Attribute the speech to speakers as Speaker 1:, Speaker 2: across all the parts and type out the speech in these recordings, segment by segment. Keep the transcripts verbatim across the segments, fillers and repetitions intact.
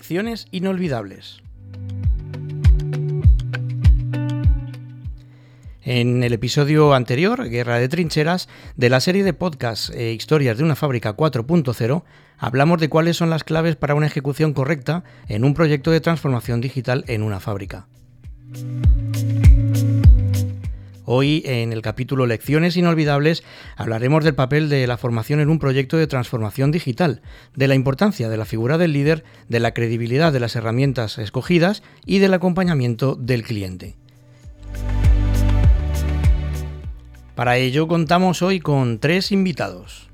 Speaker 1: Lecciones inolvidables. En el episodio anterior, Guerra de Trincheras, de la serie de podcasts e Historias de una fábrica cuatro punto cero, hablamos de cuáles son las claves para una ejecución correcta en un proyecto de transformación digital en una fábrica. Hoy, en el capítulo Lecciones inolvidables, hablaremos del papel de la formación en un proyecto de transformación digital, de la importancia de la figura del líder, de la credibilidad de las herramientas escogidas y del acompañamiento del cliente. Para ello contamos hoy con tres invitados.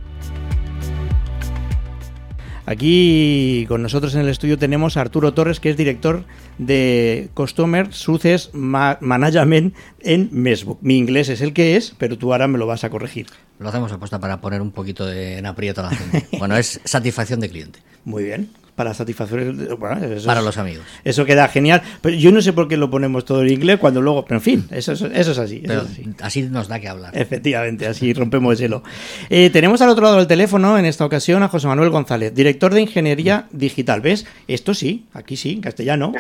Speaker 1: Aquí con nosotros en el estudio tenemos a Arturo Torres, que es director de Customer Success Management en Messbook. Mi inglés es el que es, pero tú ahora me lo vas a corregir.
Speaker 2: Lo hacemos apuesta para poner un poquito de, en aprieto a la gente. Bueno, es satisfacción de cliente.
Speaker 1: Muy bien. Para satisfacer, bueno, eso
Speaker 2: para
Speaker 1: es,
Speaker 2: los amigos.
Speaker 1: Eso queda genial. Pero yo no sé por qué lo ponemos todo en inglés cuando luego, pero en fin, eso, eso, eso es así. Eso
Speaker 2: pero
Speaker 1: es así.
Speaker 2: Así nos da que hablar.
Speaker 1: Efectivamente, así rompemos el hielo. Eh, tenemos al otro lado del teléfono, en esta ocasión, a José Manuel González, director de Ingeniería Digital. ¿Ves? Esto sí, aquí sí, en castellano.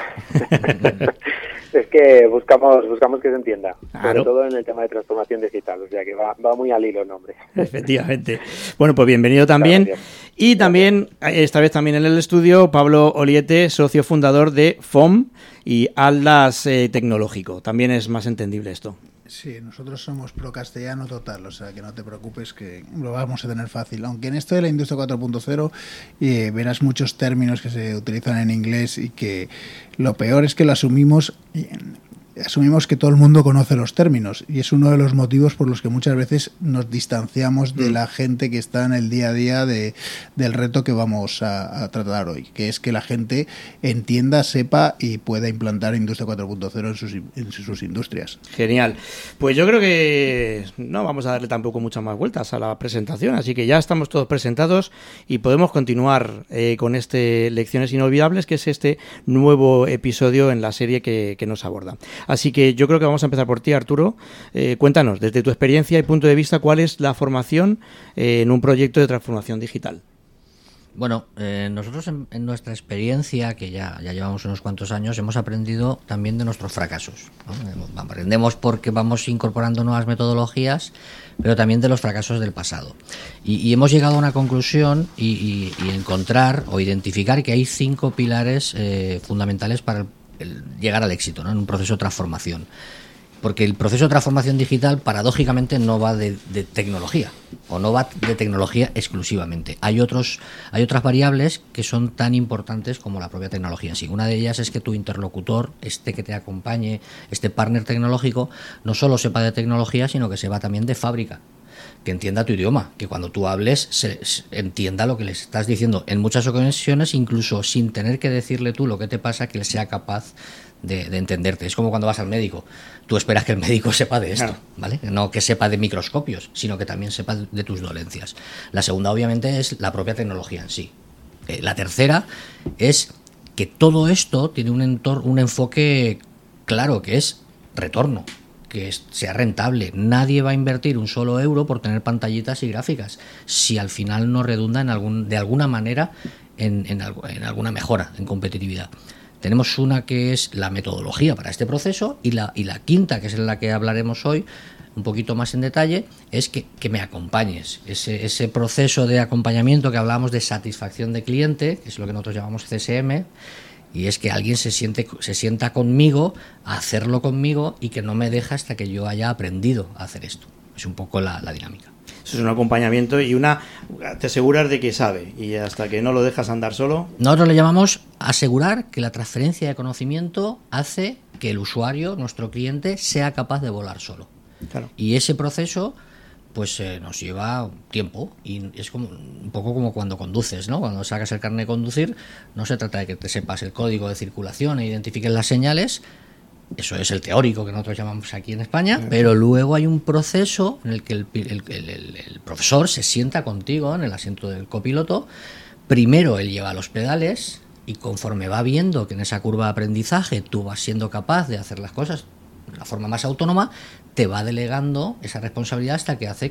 Speaker 3: Es que buscamos buscamos que se entienda,
Speaker 1: claro.
Speaker 3: Sobre todo en el tema de transformación digital, o sea que va, va muy al hilo el nombre.
Speaker 1: Efectivamente. Bueno, pues bienvenido también. Gracias. Y también, esta vez también en el estudio, Pablo Oliete, socio fundador de F O M y Atlas eh, Tecnológico. También es más entendible esto.
Speaker 4: Sí, nosotros somos pro castellano total, o sea que no te preocupes que lo vamos a tener fácil. Aunque en esto de la industria cuatro punto cero eh, verás muchos términos que se utilizan en inglés y que lo peor es que lo asumimos... Eh, Asumimos que todo el mundo conoce los términos y es uno de los motivos por los que muchas veces nos distanciamos de la gente que está en el día a día de, del reto que vamos a, a tratar hoy, que es que la gente entienda, sepa y pueda implantar Industria cuatro punto cero en sus, en sus industrias.
Speaker 1: Genial. Pues yo creo que no vamos a darle tampoco muchas más vueltas a la presentación, así que ya estamos todos presentados y podemos continuar eh, con este Lecciones Inolvidables, que es este nuevo episodio en la serie que, que nos aborda. Así que yo creo que vamos a empezar por ti, Arturo. Eh, cuéntanos, desde tu experiencia y punto de vista, ¿cuál es la formación eh, en un proyecto de transformación digital?
Speaker 2: Bueno, eh, nosotros en, en nuestra experiencia, que ya, ya llevamos unos cuantos años, hemos aprendido también de nuestros fracasos, ¿no? Aprendemos porque vamos incorporando nuevas metodologías, pero también de los fracasos del pasado. Y, y hemos llegado a una conclusión y, y, y encontrar o identificar que hay cinco pilares eh, fundamentales para el El llegar al éxito, ¿no? En un proceso de transformación. Porque el proceso de transformación digital, paradójicamente, no va de, de tecnología, o no va de tecnología exclusivamente. Hay otros, hay otras variables que son tan importantes como la propia tecnología en sí. Una de ellas es que tu interlocutor, este que te acompañe, este partner tecnológico, no solo sepa de tecnología, sino que sepa también de fábrica, que entienda tu idioma, que cuando tú hables se, se entienda lo que les estás diciendo. En muchas ocasiones, incluso sin tener que decirle tú lo que te pasa, que él sea capaz de, de entenderte. Es como cuando vas al médico. Tú esperas que el médico sepa de esto, ¿vale? No que sepa de microscopios, sino que también sepa de tus dolencias. La segunda, obviamente, es la propia tecnología en sí. Eh, la tercera es que todo esto tiene un entorno, un enfoque claro, que es retorno, que sea rentable. Nadie va a invertir un solo euro por tener pantallitas y gráficas si al final no redunda en algún, de alguna manera en, en, en alguna mejora en competitividad. Tenemos una que es la metodología para este proceso y la, y la quinta, que es en la que hablaremos hoy un poquito más en detalle, es que, que me acompañes. Ese, ese proceso de acompañamiento que hablábamos de satisfacción de cliente, que es lo que nosotros llamamos C S M, y es que alguien se siente se sienta conmigo a hacerlo conmigo y que no me deja hasta que yo haya aprendido a hacer esto. Es un poco la, la dinámica.
Speaker 1: Eso es un acompañamiento y una te aseguras de que sabe, y hasta que no lo dejas andar solo.
Speaker 2: Nosotros le llamamos asegurar que la transferencia de conocimiento hace que el usuario, nuestro cliente, sea capaz de volar solo.
Speaker 1: Claro.
Speaker 2: Y ese proceso pues eh, nos lleva tiempo y es como un poco como cuando conduces, ¿no? Cuando sacas el carnet de conducir, no se trata de que te sepas el código de circulación e identifiques las señales. Eso es el teórico que nosotros llamamos aquí en España, uh-huh. Pero luego hay un proceso en el que el, el, el, el, el profesor se sienta contigo en el asiento del copiloto. Primero él lleva los pedales y conforme va viendo que en esa curva de aprendizaje tú vas siendo capaz de hacer las cosas de la forma más autónoma, te va delegando esa responsabilidad hasta que hace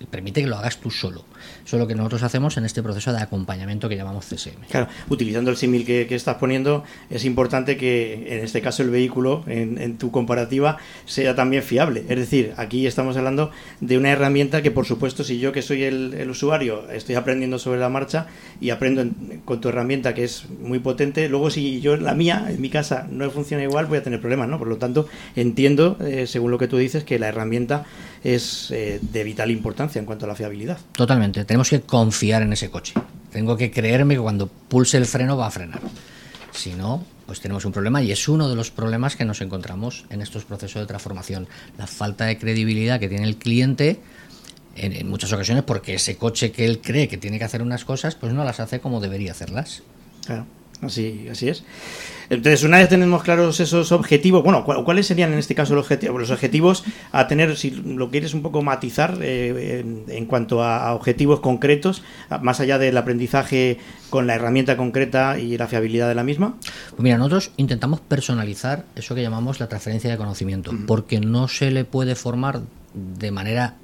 Speaker 2: permite que lo hagas tú solo. Eso es lo que nosotros hacemos en este proceso de acompañamiento que llamamos C S M.
Speaker 1: Claro, utilizando el símil que, que estás poniendo, es importante que en este caso el vehículo, en, en tu comparativa, sea también fiable. Es decir, aquí estamos hablando de una herramienta que, por supuesto, si yo que soy el, el usuario estoy aprendiendo sobre la marcha y aprendo en, con tu herramienta que es muy potente, luego si yo la mía, en mi casa, no funciona igual, voy a tener problemas, ¿no? Por lo tanto, entiendo, eh, según lo que tú dices, que la herramienta es eh, de vital importancia en cuanto a la fiabilidad.
Speaker 2: Totalmente. Tenemos que confiar en ese coche. Tengo que creerme que cuando pulse el freno va a frenar. Si no, pues tenemos un problema, y es uno de los problemas que nos encontramos en estos procesos de transformación. La falta de credibilidad que tiene el cliente en, en muchas ocasiones, porque ese coche que él cree que tiene que hacer unas cosas, pues no las hace como debería hacerlas.
Speaker 1: Claro. Así, así es. Entonces, una vez tenemos claros esos objetivos, bueno, ¿cuáles serían en este caso los objetivos? Los objetivos a tener, si lo quieres un poco matizar, eh, en, en cuanto a, a objetivos concretos, más allá del aprendizaje con la herramienta concreta y la fiabilidad de la misma.
Speaker 2: Pues mira, nosotros intentamos personalizar eso que llamamos la transferencia de conocimiento, uh-huh. porque no se le puede formar de manera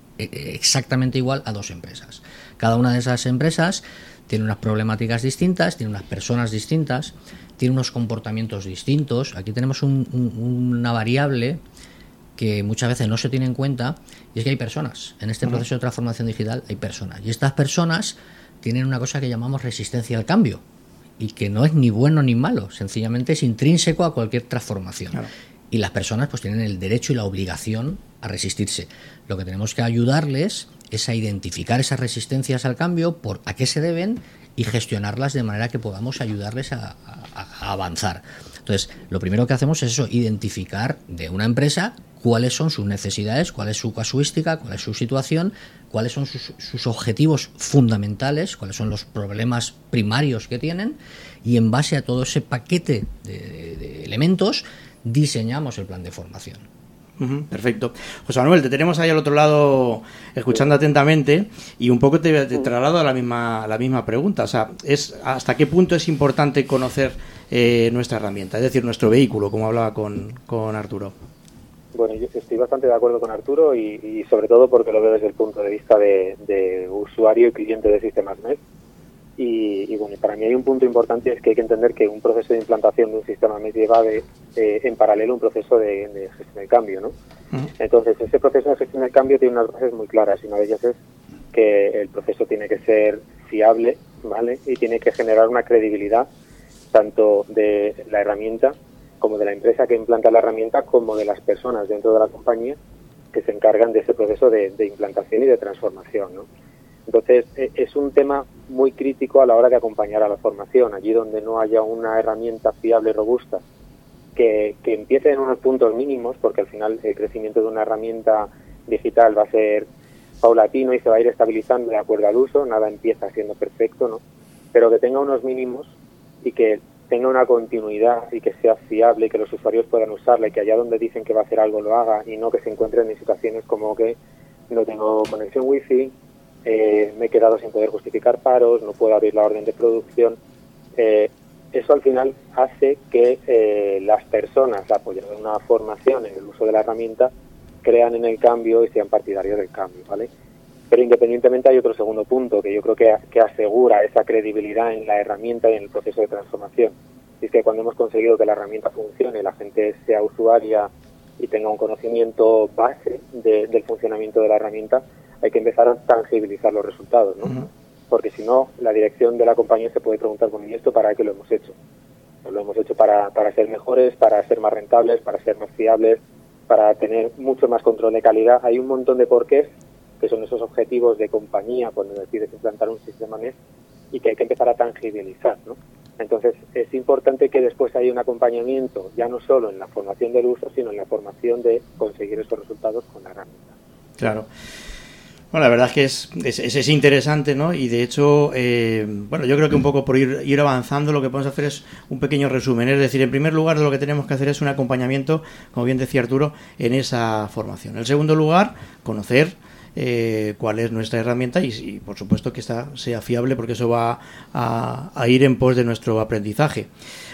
Speaker 2: exactamente igual a dos empresas. Cada una de esas empresas tiene unas problemáticas distintas, tiene unas personas distintas, tiene unos comportamientos distintos. Aquí tenemos un, un, una variable que muchas veces no se tiene en cuenta, y es que hay personas. En este proceso de transformación digital hay personas. Y estas personas tienen una cosa que llamamos resistencia al cambio, y que no es ni bueno ni malo, sencillamente es intrínseco a cualquier transformación. Claro. Y las personas pues tienen el derecho y la obligación a resistirse. Lo que tenemos que ayudarles es a identificar esas resistencias al cambio, por a qué se deben, y gestionarlas de manera que podamos ayudarles a, a, a avanzar. Entonces, lo primero que hacemos es eso, identificar de una empresa cuáles son sus necesidades, cuál es su casuística, cuál es su situación, cuáles son sus, sus objetivos fundamentales, cuáles son los problemas primarios que tienen, y en base a todo ese paquete de, de, de elementos diseñamos el plan de formación.
Speaker 1: Uh-huh, perfecto. José Manuel, te tenemos ahí al otro lado escuchando atentamente, y un poco te, te traslado a la misma, a la misma pregunta. O sea, es ¿hasta qué punto es importante conocer eh, nuestra herramienta, es decir, nuestro vehículo, como hablaba con, con Arturo?
Speaker 3: Bueno, yo estoy bastante de acuerdo con Arturo, y, y sobre todo porque lo veo desde el punto de vista de, de usuario y cliente de sistemas M E S. Y, y bueno, para mí hay un punto importante, es que hay que entender que un proceso de implantación de un sistema M E S lleva de, eh, en paralelo un proceso de, de gestión del cambio, ¿no? Uh-huh. Entonces, ese proceso de gestión del cambio tiene unas bases muy claras, y una de ellas es que el proceso tiene que ser fiable, ¿vale? Y tiene que generar una credibilidad tanto de la herramienta como de la empresa que implanta la herramienta, como de las personas dentro de la compañía que se encargan de ese proceso de, de implantación y de transformación, ¿no? Entonces, es un tema muy crítico a la hora de acompañar a la formación. Allí donde no haya una herramienta fiable y robusta que, que empiece en unos puntos mínimos, porque al final el crecimiento de una herramienta digital va a ser paulatino y se va a ir estabilizando de acuerdo al uso, nada empieza siendo perfecto, ¿no? Pero que tenga unos mínimos y que tenga una continuidad y que sea fiable y que los usuarios puedan usarla, y que allá donde dicen que va a hacer algo lo haga, y no que se encuentren en situaciones como que no tengo conexión wifi, Eh, me he quedado sin poder justificar paros, no puedo abrir la orden de producción. Eh, eso al final hace que eh, las personas, apoyadas en una formación en el uso de la herramienta, crean en el cambio y sean partidarios del cambio, ¿vale? Pero independientemente hay otro segundo punto que yo creo que, que asegura esa credibilidad en la herramienta y en el proceso de transformación. Y es que cuando hemos conseguido que la herramienta funcione, la gente sea usuaria y tenga un conocimiento base de, del funcionamiento de la herramienta, hay que empezar a tangibilizar los resultados, ¿no? Uh-huh. Porque si no, la dirección de la compañía se puede preguntar, bueno, ¿y esto para qué lo hemos hecho? Pues lo hemos hecho para, para ser mejores, para ser más rentables, para ser más fiables, para tener mucho más control de calidad. Hay un montón de porqués, que son esos objetivos de compañía cuando decides implantar un sistema M E S, y que hay que empezar a tangibilizar, ¿no? Entonces, es importante que después haya un acompañamiento, ya no solo en la formación del uso, sino en la formación de conseguir esos resultados con la herramienta.
Speaker 1: Claro. Bueno, la verdad es que es, es, es interesante, ¿no? Y de hecho, eh, bueno, yo creo que un poco por ir, ir avanzando, lo que podemos hacer es un pequeño resumen. Es decir, en primer lugar, lo que tenemos que hacer es un acompañamiento, como bien decía Arturo, en esa formación. En segundo lugar, conocer eh, cuál es nuestra herramienta y, y, por supuesto, que esta sea fiable, porque eso va a, a ir en pos de nuestro aprendizaje.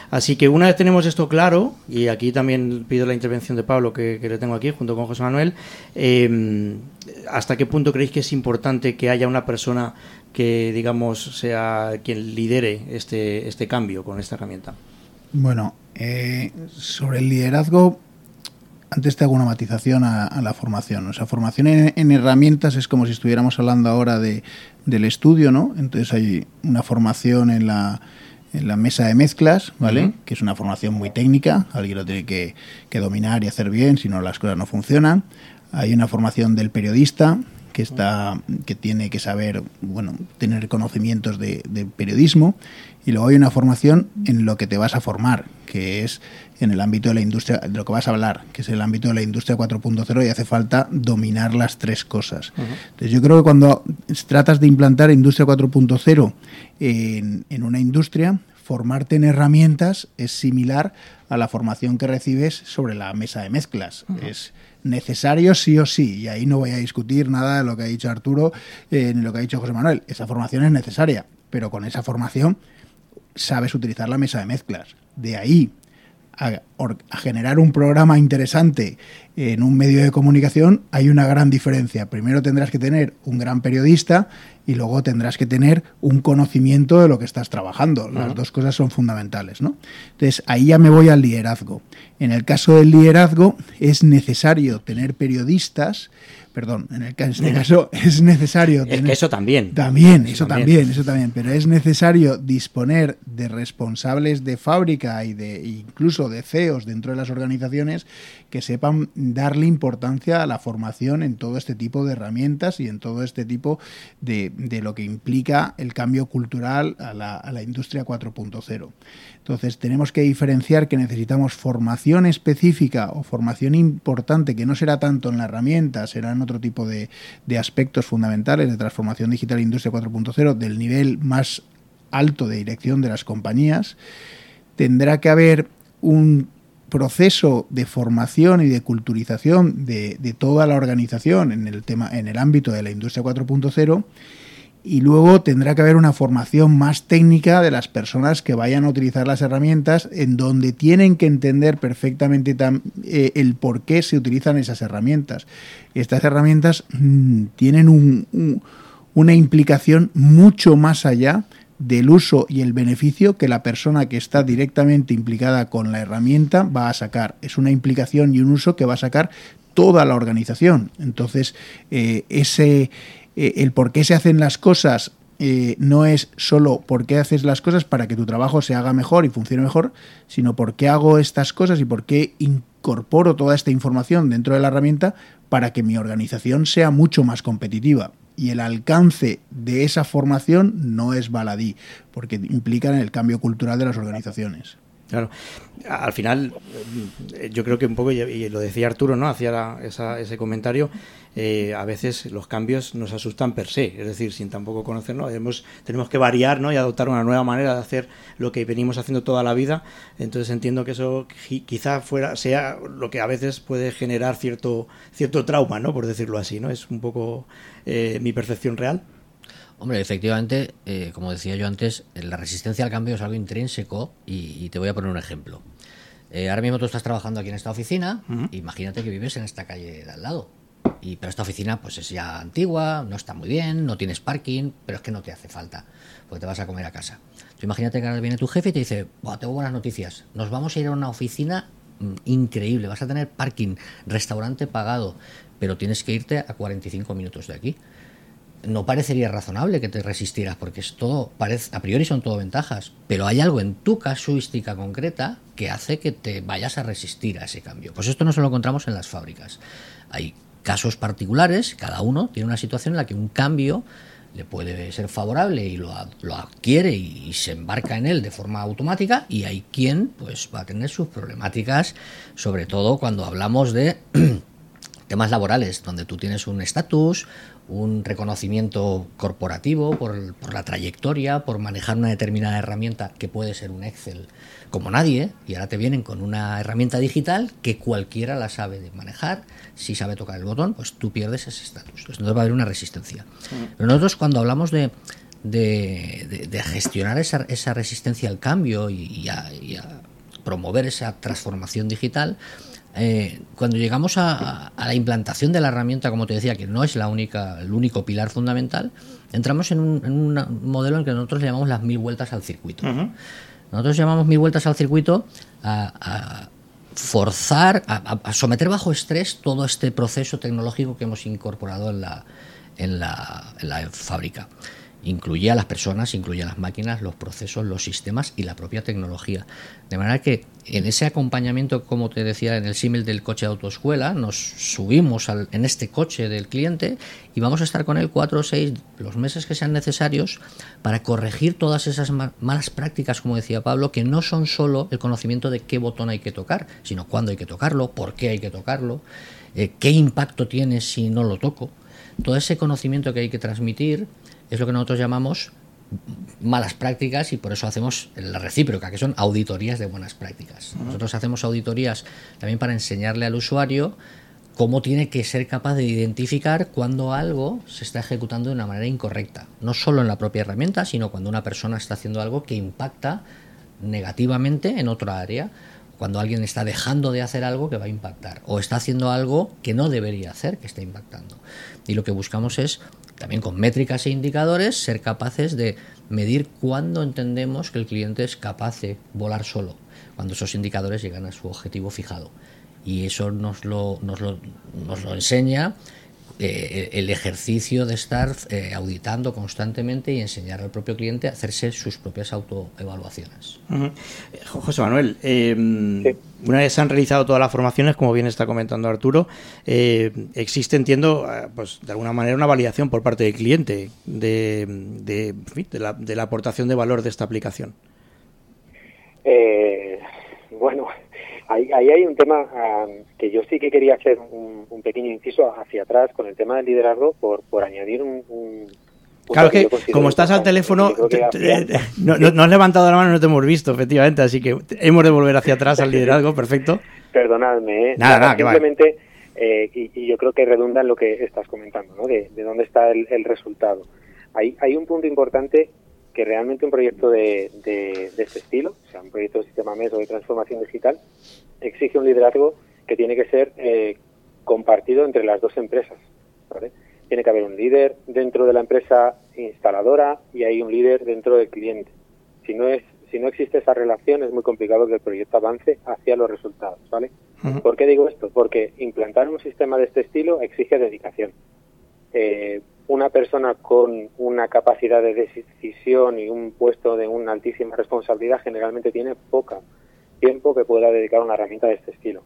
Speaker 1: Así que una vez tenemos esto claro, y aquí también pido la intervención de Pablo, que, que le tengo aquí junto con José Manuel, eh, ¿hasta qué punto creéis que es importante que haya una persona que, digamos, sea quien lidere este, este cambio con esta herramienta?
Speaker 4: Bueno, eh, sobre el liderazgo, antes te hago una matización a, a la formación. O sea, formación en, en herramientas es como si estuviéramos hablando ahora de, del estudio, ¿no? Entonces hay una formación en la, en la mesa de mezclas, ¿vale? Uh-huh. Que es una formación muy técnica, alguien lo tiene que, que dominar y hacer bien, si no las cosas no funcionan. Hay una formación del periodista, que está que tiene que saber, bueno, tener conocimientos de, de periodismo, y luego hay una formación en lo que te vas a formar, que es en el ámbito de la industria, de lo que vas a hablar, que es el ámbito de la industria cuatro punto cero, y hace falta dominar las tres cosas. Uh-huh. Entonces yo creo que cuando tratas de implantar industria cuatro punto cero en, en una industria, formarte en herramientas es similar a la formación que recibes sobre la mesa de mezclas. Uh-huh. Es necesario sí o sí, y ahí no voy a discutir nada de lo que ha dicho Arturo eh, ni lo que ha dicho José Manuel. Esa formación es necesaria, pero con esa formación sabes utilizar la mesa de mezclas. De ahí a, a generar un programa interesante en un medio de comunicación hay una gran diferencia. Primero tendrás que tener un gran periodista y luego tendrás que tener un conocimiento de lo que estás trabajando. Las uh-huh. dos cosas son fundamentales, ¿no? Entonces, ahí ya me voy al liderazgo. En el caso del liderazgo es necesario tener periodistas, perdón, en el, este caso es necesario tener...
Speaker 1: Es que eso también.
Speaker 4: También, eso, eso también. también, eso también, pero es necesario disponer de responsables de fábrica y de incluso de C E Os dentro de las organizaciones que sepan darle importancia a la formación en todo este tipo de herramientas y en todo este tipo de, de lo que implica el cambio cultural a la, a la industria cuatro punto cero. Entonces tenemos que diferenciar que necesitamos formación específica o formación importante, que no será tanto en la herramienta, será en otro tipo de, de aspectos fundamentales de transformación digital e industria cuatro punto cero, del nivel más alto de dirección de las compañías. Tendrá que haber un proceso de formación y de culturización de, de toda la organización en el tema, en el ámbito de la industria cuatro punto cero, y luego tendrá que haber una formación más técnica de las personas que vayan a utilizar las herramientas, en donde tienen que entender perfectamente tam, eh, el por qué se utilizan esas herramientas. Estas herramientas mmm, tienen un, un, una implicación mucho más allá del uso y el beneficio que la persona que está directamente implicada con la herramienta va a sacar. Es una implicación y un uso que va a sacar toda la organización. Entonces, eh, ese eh, el por qué se hacen las cosas eh, no es solo por qué haces las cosas para que tu trabajo se haga mejor y funcione mejor, sino por qué hago estas cosas y por qué incorporo toda esta información dentro de la herramienta para que mi organización sea mucho más competitiva. Y el alcance de esa formación no es baladí, porque implican el cambio cultural de las organizaciones.
Speaker 1: Claro, al final yo creo que un poco, y lo decía Arturo, ¿no? Hacía la, esa, ese comentario, eh, a veces los cambios nos asustan per se, es decir, sin tampoco conocernos, hemos, tenemos que variar, ¿no? Y adoptar una nueva manera de hacer lo que venimos haciendo toda la vida. Entonces entiendo que eso quizá fuera sea lo que a veces puede generar cierto cierto trauma, ¿no? Por decirlo así, ¿no? Es un poco eh, mi percepción real.
Speaker 2: Hombre, efectivamente, eh, como decía yo antes, la resistencia al cambio es algo intrínseco y, y te voy a poner un ejemplo. Eh, ahora mismo tú estás trabajando aquí en esta oficina, uh-huh. Imagínate que vives en esta calle de al lado, y, pero esta oficina pues es ya antigua, no está muy bien, no tienes parking, pero es que no te hace falta, porque te vas a comer a casa. Tú imagínate que ahora viene tu jefe y te dice, oh, tengo buenas noticias, nos vamos a ir a una oficina mm, increíble, vas a tener parking, restaurante pagado, pero tienes que irte a cuarenta y cinco minutos de aquí. No parecería razonable que te resistieras, porque es todo, parece, a priori son todo ventajas, pero hay algo en tu casuística concreta que hace que te vayas a resistir a ese cambio. Pues esto no se lo encontramos en las fábricas. Hay casos particulares, cada uno tiene una situación en la que un cambio le puede ser favorable y lo, lo adquiere y, y se embarca en él de forma automática, y hay quien pues va a tener sus problemáticas, sobre todo cuando hablamos de temas laborales, donde tú tienes un estatus, un reconocimiento corporativo por, por la trayectoria, por manejar una determinada herramienta que puede ser un Excel como nadie, y ahora te vienen con una herramienta digital que cualquiera la sabe de manejar. Si sabe tocar el botón, pues tú pierdes ese estatus. Entonces no va a haber una resistencia. Sí. Pero nosotros, cuando hablamos de, de, de, de gestionar esa, esa resistencia al cambio y, y, a, y a promover esa transformación digital, eh, cuando llegamos a, a la implantación de la herramienta, como te decía, que no es la única, el único pilar fundamental, entramos en un, en un modelo en el que nosotros le llamamos las mil vueltas al circuito. Uh-huh. Nosotros llamamos mil vueltas al circuito a, a forzar, a, a someter bajo estrés todo este proceso tecnológico que hemos incorporado en la, en la, en la fábrica. Incluye a las personas, incluye a las máquinas, los procesos, los sistemas y la propia tecnología. De manera que en ese acompañamiento, como te decía, en el símil del coche de autoescuela, nos subimos al, en este coche del cliente y vamos a estar con él cuatro o seis, los meses que sean necesarios para corregir todas esas malas prácticas, como decía Pablo, que no son solo el conocimiento de qué botón hay que tocar, sino cuándo hay que tocarlo, por qué hay que tocarlo, eh, qué impacto tiene si no lo toco. Todo ese conocimiento que hay que transmitir es lo que nosotros llamamos malas prácticas y por eso hacemos la recíproca, que son auditorías de buenas prácticas. Uh-huh. Nosotros hacemos auditorías también para enseñarle al usuario cómo tiene que ser capaz de identificar cuando algo se está ejecutando de una manera incorrecta. No solo en la propia herramienta, sino cuando una persona está haciendo algo que impacta negativamente en otra área, cuando alguien está dejando de hacer algo que va a impactar o está haciendo algo que no debería hacer, que está impactando. Y lo que buscamos es, también con métricas e indicadores, ser capaces de medir cuándo entendemos que el cliente es capaz de volar solo, cuando esos indicadores llegan a su objetivo fijado. Y eso nos lo, nos lo, nos lo enseña eh, el ejercicio de estar eh, auditando constantemente y enseñar al propio cliente a hacerse sus propias autoevaluaciones.
Speaker 1: Uh-huh. José Manuel, eh, sí. Una vez se han realizado todas las formaciones, como bien está comentando Arturo, eh, existe, entiendo, pues de alguna manera una validación por parte del cliente de, de, de, la, de la aportación de valor de esta aplicación.
Speaker 3: Eh, bueno, ahí, ahí hay un tema um, que yo sí que quería hacer un, un pequeño inciso hacia atrás con el tema del liderazgo por, por añadir un... un
Speaker 1: Claro que, como estás al teléfono, te, te, te, no, no, no has levantado la mano, no te hemos visto, efectivamente, así que hemos de volver hacia atrás al liderazgo, perfecto.
Speaker 3: Perdonadme, ¿eh?
Speaker 1: Nada, nada,
Speaker 3: simplemente, eh, y, y yo creo que redunda en lo que estás comentando, ¿no? De, de dónde está el, el resultado. Hay, hay un punto importante que realmente un proyecto de, de, de este estilo, o sea, un proyecto de sistema M E S o de transformación digital, exige un liderazgo que tiene que ser eh, compartido entre las dos empresas, ¿vale? Tiene que haber un líder dentro de la empresa instaladora y hay un líder dentro del cliente. Si no es, si no existe esa relación, es muy complicado que el proyecto avance hacia los resultados, ¿vale? Uh-huh. ¿Por qué digo esto? Porque implantar un sistema de este estilo exige dedicación. Eh, una persona con una capacidad de decisión y un puesto de una altísima responsabilidad generalmente tiene poca tiempo que pueda dedicar a una herramienta de este estilo.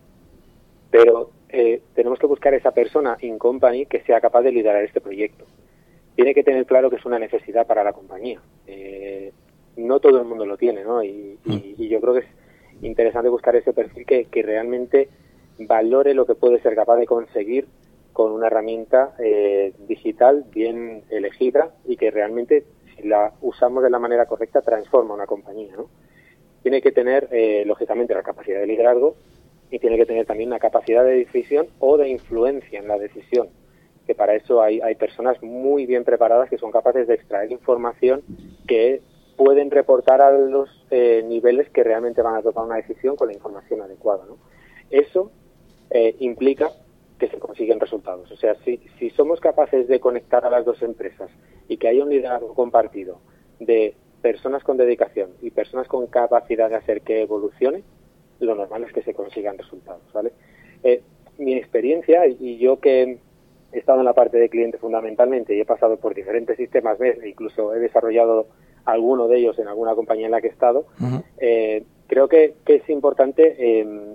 Speaker 3: Pero eh, tenemos que buscar esa persona in company que sea capaz de liderar este proyecto. Tiene que tener claro que es una necesidad para la compañía. Eh, no todo el mundo lo tiene, ¿no? Y, y, y yo creo que es interesante buscar ese perfil que, que realmente valore lo que puede ser capaz de conseguir con una herramienta eh, digital bien elegida y que realmente, si la usamos de la manera correcta, transforma una compañía, ¿no? Tiene que tener, eh, lógicamente, la capacidad de liderazgo y tiene que tener también una capacidad de decisión o de influencia en la decisión, que para eso hay, hay personas muy bien preparadas que son capaces de extraer información que pueden reportar a los eh, niveles que realmente van a tomar una decisión con la información adecuada, ¿no? Eso eh, implica que se consiguen resultados. O sea, si, si somos capaces de conectar a las dos empresas y que haya un liderazgo compartido de personas con dedicación y personas con capacidad de hacer que evolucione, lo normal es que se consigan resultados, ¿vale? Eh, mi experiencia, y yo que he estado en la parte de cliente fundamentalmente y he pasado por diferentes sistemas M E S e incluso he desarrollado alguno de ellos en alguna compañía en la que he estado, uh-huh. eh, creo que, que es importante eh,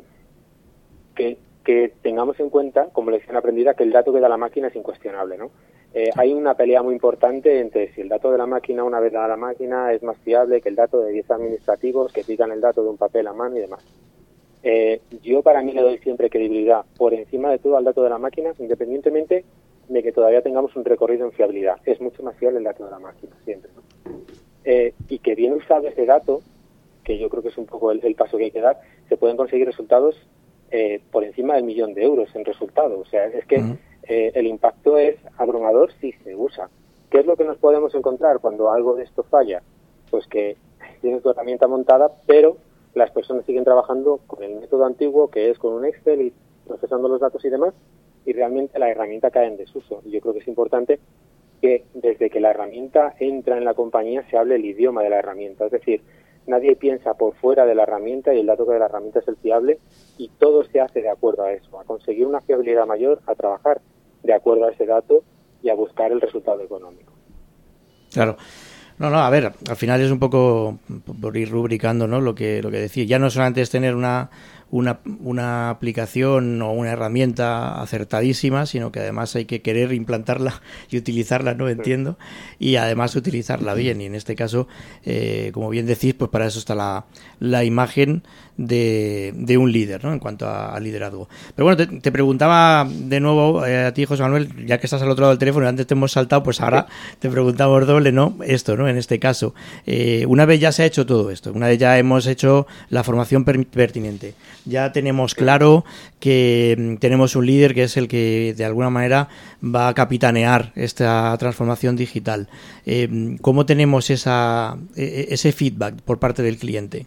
Speaker 3: que, que tengamos en cuenta, como lección aprendida, que el dato que da la máquina es incuestionable, ¿no? Eh, hay una pelea muy importante entre si el dato de la máquina, una vez dada la máquina, es más fiable que el dato de diez administrativos que pican el dato de un papel a mano y demás. Eh, yo para mí le doy siempre credibilidad por encima de todo al dato de la máquina, independientemente de que todavía tengamos un recorrido en fiabilidad. Es mucho más fiable el dato de la máquina, siempre, ¿no? Eh, y que bien usado ese dato, que yo creo que es un poco el, el paso que hay que dar, se pueden conseguir resultados eh, por encima del millón de euros en resultados. O sea, es que uh-huh. eh, el impacto es abrumador si se usa. ¿qué es lo que nos podemos encontrar cuando algo de esto falla? Pues que tienes tu herramienta montada, pero las personas siguen trabajando con el método antiguo, que es con un Excel y procesando los datos y demás, y realmente la herramienta cae en desuso. Y yo creo que es importante que desde que la herramienta entra en la compañía se hable el idioma de la herramienta. Es decir, nadie piensa por fuera de la herramienta y el dato que de la herramienta es el fiable, y todo se hace de acuerdo a eso, a conseguir una fiabilidad mayor, a trabajar de acuerdo a ese dato y a buscar el resultado económico.
Speaker 1: Claro. No, no, a ver, al final es un poco por ir rubricando, ¿no? Lo que lo que decía. Ya no solamente es tener una una una aplicación o una herramienta acertadísima, sino que además hay que querer implantarla y utilizarla, ¿no? Entiendo, y además utilizarla bien. Y en este caso, eh, como bien decís, pues para eso está la, la imagen de, de un líder, ¿no? En cuanto a, a liderazgo. Pero bueno, te, te preguntaba de nuevo eh, a ti, José Manuel, ya que estás al otro lado del teléfono, antes te hemos saltado, pues ahora te preguntamos doble, ¿no? Esto, ¿no? En este caso, eh, una vez ya se ha hecho todo esto, una vez ya hemos hecho la formación per- pertinente, ya tenemos claro que tenemos un líder que es el que de alguna manera va a capitanear esta transformación digital. Eh, ¿Cómo tenemos esa ese feedback por parte del cliente?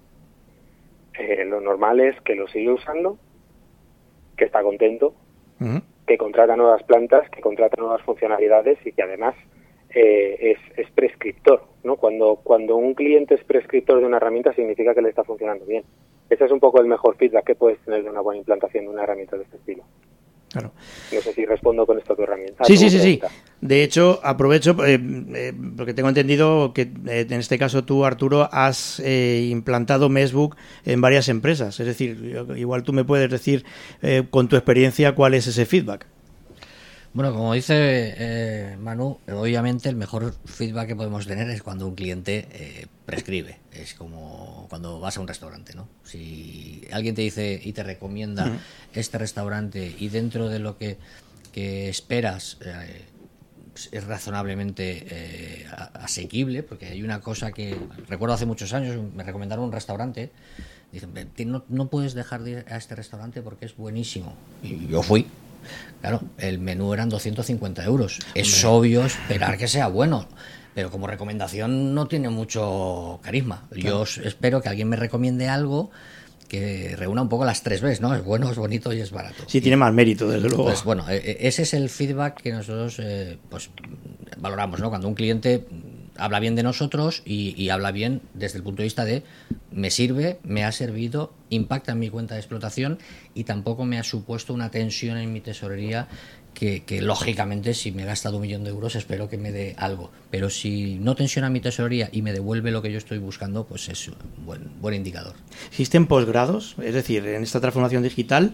Speaker 3: Eh, lo normal es que lo sigue usando, que está contento,
Speaker 1: Uh-huh.
Speaker 3: que contrata nuevas plantas, que contrata nuevas funcionalidades y que además eh, es, es prescriptor, ¿no? Cuando, cuando un cliente es prescriptor de una herramienta significa que le está funcionando bien. Ese es un poco el mejor feedback que puedes tener de una buena implantación de una herramienta de este estilo.
Speaker 1: Claro.
Speaker 3: No sé si respondo con esto a tu herramienta.
Speaker 1: Sí, sí, sí, sí. De hecho, aprovecho, eh, eh, porque tengo entendido que eh, en este caso tú, Arturo, has eh, implantado Meshbook en varias empresas. Es decir, igual tú me puedes decir eh, con tu experiencia cuál es ese feedback.
Speaker 2: Bueno, como dice eh, Manu, obviamente el mejor feedback que podemos tener es cuando un cliente eh, prescribe. Es como cuando vas a un restaurante, ¿no? Si alguien te dice y te recomienda uh-huh. este restaurante y dentro de lo que, que esperas eh, es razonablemente eh, asequible, porque hay una cosa que recuerdo hace muchos años, me recomendaron un restaurante, dicen, no, no puedes dejar de ir a este restaurante porque es buenísimo. Y yo fui. Claro, el menú eran doscientos cincuenta euros. Es obvio esperar que sea bueno, pero como recomendación no tiene mucho carisma. Yo espero que alguien me recomiende algo que reúna un poco las tres Bs, ¿no? Es bueno, es bonito y es barato.
Speaker 1: Sí, tiene más mérito, desde luego.
Speaker 2: Pues bueno, ese es el feedback que nosotros eh, pues valoramos, ¿no? Cuando un cliente habla bien de nosotros y, y habla bien desde el punto de vista de me sirve, me ha servido, impacta en mi cuenta de explotación y tampoco me ha supuesto una tensión en mi tesorería que, que lógicamente si me he gastado un millón de euros espero que me dé algo, pero si no tensiona mi tesorería y me devuelve lo que yo estoy buscando, pues es un buen, buen indicador.
Speaker 1: ¿Existen posgrados? Es decir, en esta transformación digital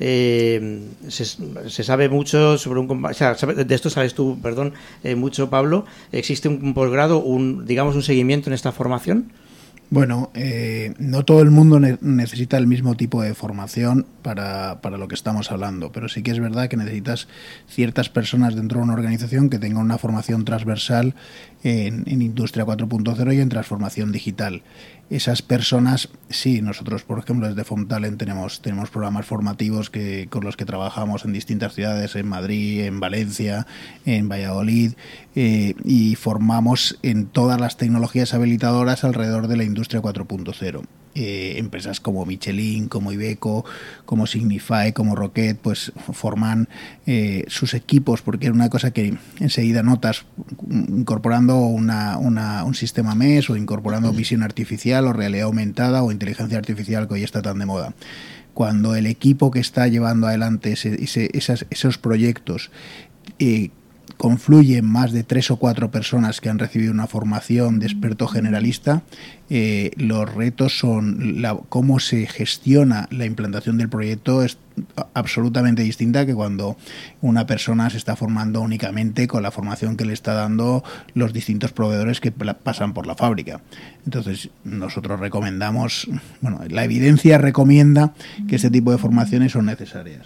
Speaker 1: eh, se, se sabe mucho sobre un... O sea, de esto sabes tú, perdón, eh, mucho, Pablo. ¿Existe un posgrado, un digamos un seguimiento en esta formación?
Speaker 4: Bueno, eh, no todo el mundo ne- necesita el mismo tipo de formación para, para lo que estamos hablando, pero sí que es verdad que necesitas ciertas personas dentro de una organización que tengan una formación transversal en, en Industria cuatro punto cero y en transformación digital. Esas personas, sí, nosotros, por ejemplo, desde FOMTalent tenemos, tenemos programas formativos que, con los que trabajamos en distintas ciudades, en Madrid, en Valencia, en Valladolid, eh, y formamos en todas las tecnologías habilitadoras alrededor de la Industria cuatro punto cero. Eh, empresas como Michelin, como Iveco, como Signify, como Rocket, pues forman eh, sus equipos, porque es una cosa que enseguida notas incorporando una, una, un sistema M E S o incorporando visión artificial o realidad aumentada o inteligencia artificial que hoy está tan de moda. Cuando el equipo que está llevando adelante ese, ese, esas, esos proyectos eh, confluyen más de tres o cuatro personas que han recibido una formación de experto generalista, eh, los retos son la, cómo se gestiona la implantación del proyecto es absolutamente distinta que cuando una persona se está formando únicamente con la formación que le está dando los distintos proveedores que pasan por la fábrica. Entonces, nosotros recomendamos, bueno, la evidencia recomienda que este tipo de formaciones son necesarias.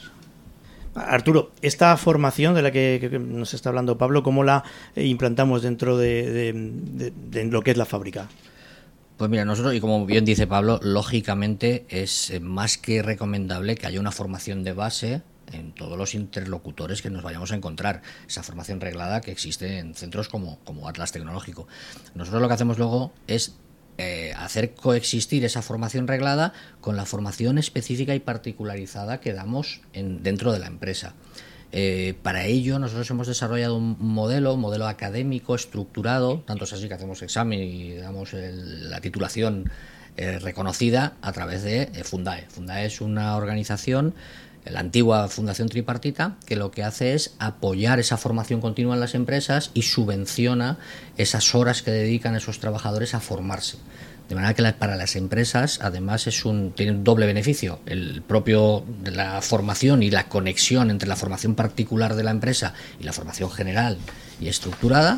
Speaker 1: Arturo, esta formación de la que, que nos está hablando Pablo, ¿cómo la implantamos dentro de, de, de, de lo que es la fábrica?
Speaker 2: Pues mira, nosotros, y como bien dice Pablo, lógicamente es más que recomendable que haya una formación de base en todos los interlocutores que nos vayamos a encontrar, esa formación reglada que existe en centros como, como Atlas Tecnológico. Nosotros lo que hacemos luego es eh, hacer coexistir esa formación reglada con la formación específica y particularizada que damos en, dentro de la empresa. Eh, para ello nosotros hemos desarrollado un modelo, un modelo académico, estructurado, tanto es así que hacemos examen y damos el, la titulación eh, reconocida a través de eh, Fundae. Fundae es una organización, la antigua Fundación Tripartita, que lo que hace es apoyar esa formación continua en las empresas y subvenciona esas horas que dedican esos trabajadores a formarse. De manera que la, para las empresas, además, es un tiene un doble beneficio. El propio de la formación y la conexión entre la formación particular de la empresa y la formación general y estructurada,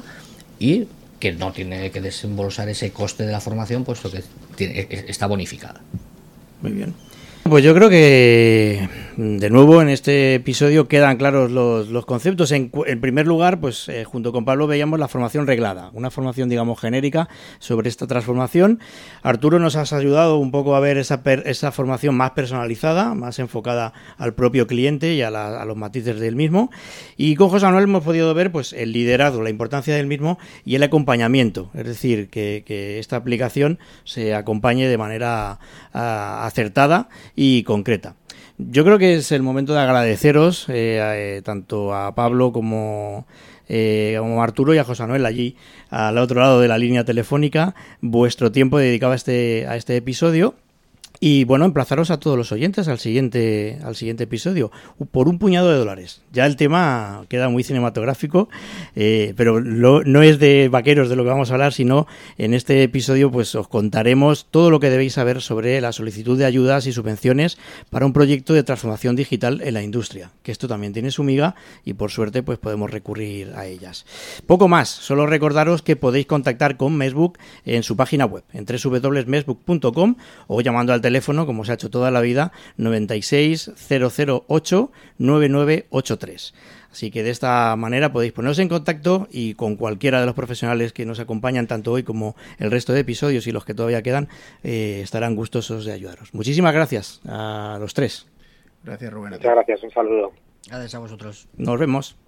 Speaker 2: y que no tiene que desembolsar ese coste de la formación, puesto que tiene, está bonificada.
Speaker 1: Muy bien. Pues yo creo que, de nuevo, en este episodio quedan claros los, los conceptos. En, en primer lugar, pues eh, junto con Pablo veíamos la formación reglada, una formación, digamos, genérica sobre esta transformación. Arturo nos has ayudado un poco a ver esa, per, esa formación más personalizada, más enfocada al propio cliente y a, la, a los matices del mismo. Y con José Manuel hemos podido ver pues el liderazgo, la importancia del mismo y el acompañamiento. Es decir, que, que esta aplicación se acompañe de manera a, acertada y concreta. Yo creo que es el momento de agradeceros eh, eh, tanto a Pablo como, eh, como a Arturo y a José Manuel allí al otro lado de la línea telefónica vuestro tiempo dedicado a este, a este episodio. Y bueno, emplazaros a todos los oyentes al siguiente al siguiente episodio por un puñado de dólares. Ya el tema queda muy cinematográfico, eh, pero lo, no es de vaqueros de lo que vamos a hablar, sino en este episodio pues os contaremos todo lo que debéis saber sobre la solicitud de ayudas y subvenciones para un proyecto de transformación digital en la industria, que esto también tiene su miga y por suerte pues podemos recurrir a ellas. Poco más, solo recordaros que podéis contactar con Meshbook en su página web, en doble u doble u doble u punto meshbook punto com o llamando al teléfono, como se ha hecho toda la vida, noventa y seis, cero cero ocho, noventa y nueve ochenta y tres. Así que de esta manera podéis poneros en contacto y con cualquiera de los profesionales que nos acompañan tanto hoy como el resto de episodios y los que todavía quedan, eh, estarán gustosos de ayudaros. Muchísimas gracias a los tres.
Speaker 4: Gracias, Rubén.
Speaker 3: Muchas gracias, un saludo.
Speaker 2: Gracias a vosotros.
Speaker 1: Nos vemos.